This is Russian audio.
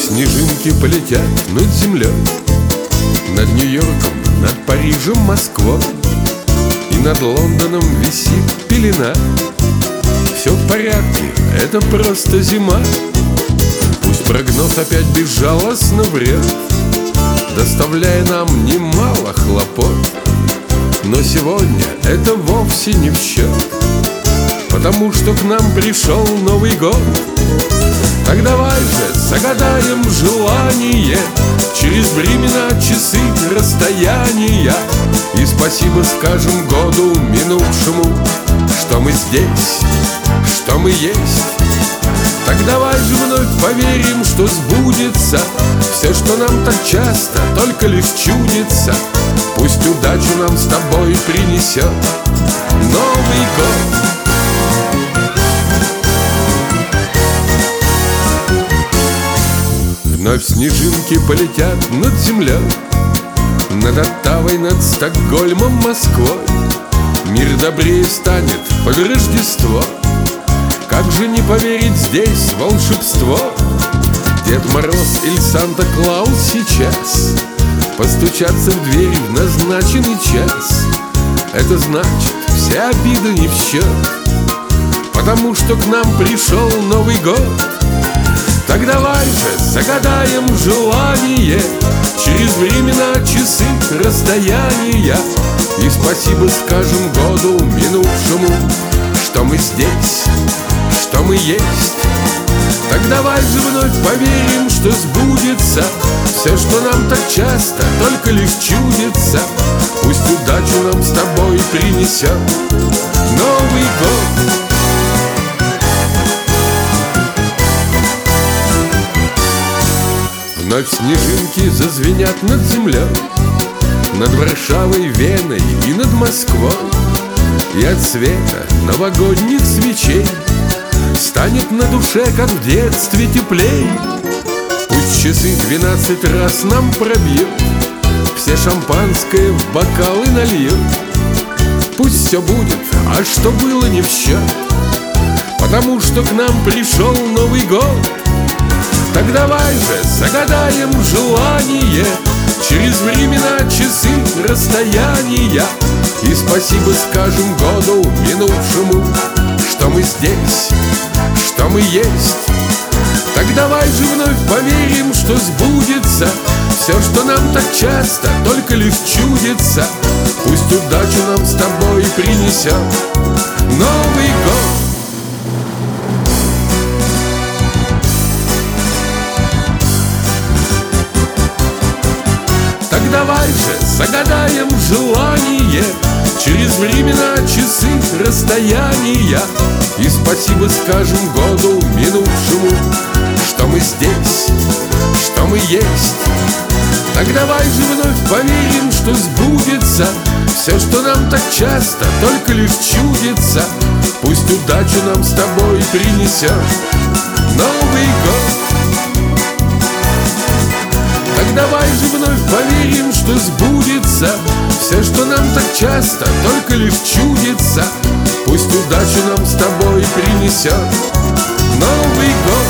снежинки полетят над землей, над Нью-Йорком, над Парижем, Москвой, и над Лондоном висит пелена. Все в порядке, это просто зима. Пусть прогноз опять безжалостно врет, доставляя нам немало хлопот, но сегодня это вовсе не в счет, потому что к нам пришел Новый год. Так давай же загадаем желание через времена, часы, расстояния, и спасибо скажем году минувшему, что мы здесь, что мы есть. Так давай же вновь поверим, что сбудется все, что нам так часто только лишь чудится. Пусть удачу нам с тобой принесет Новый год. Вновь снежинки полетят над землей, над Оттавой, над Стокгольмом, Москвой. Мир добрее станет под Рождество. Как же не поверить здесь в волшебство? Дед Мороз или Санта-Клаус сейчас постучатся в дверь в назначенный час. Это значит, все обиды не в счет, потому что к нам пришел Новый год. Так давай же загадаем желание через времена, часы, расстояния, и спасибо скажем году минувшему, что мы здесь, что мы есть. Так давай же вновь поверим, что сбудется все, что нам так часто только лишь чудится. Пусть удачу нам с тобой принесет Новый год. Вновь снежинки зазвенят над землей, над Варшавой, Веной и над Москвой, и от света новогодних свечей станет на душе, как в детстве, теплей. Пусть часы 12 раз нам пробьют, все шампанское в бокалы нальют. Пусть все будет, а что было не в счет, потому что к нам пришел Новый год. Так давай же загадаем желание через времена, часы, расстояния, и спасибо скажем году минувшему, что мы здесь, что мы есть. Так давай же вновь поверим, что сбудется все, что нам так часто только лишь чудится. Пусть удачу нам с тобой принесет Новый год. Так давай же загадаем желание через времена, часы, расстояния, и спасибо скажем году минувшему, что мы здесь, что мы есть. Так давай же вновь поверим, что сбудется все, что нам так часто только лишь чудится. Пусть удачу нам с тобой принесет Новый год. Так давай же вновь поверим, что сбудется все, что нам так часто только лишь чудится. Пусть удачу нам с тобой принесет Новый год.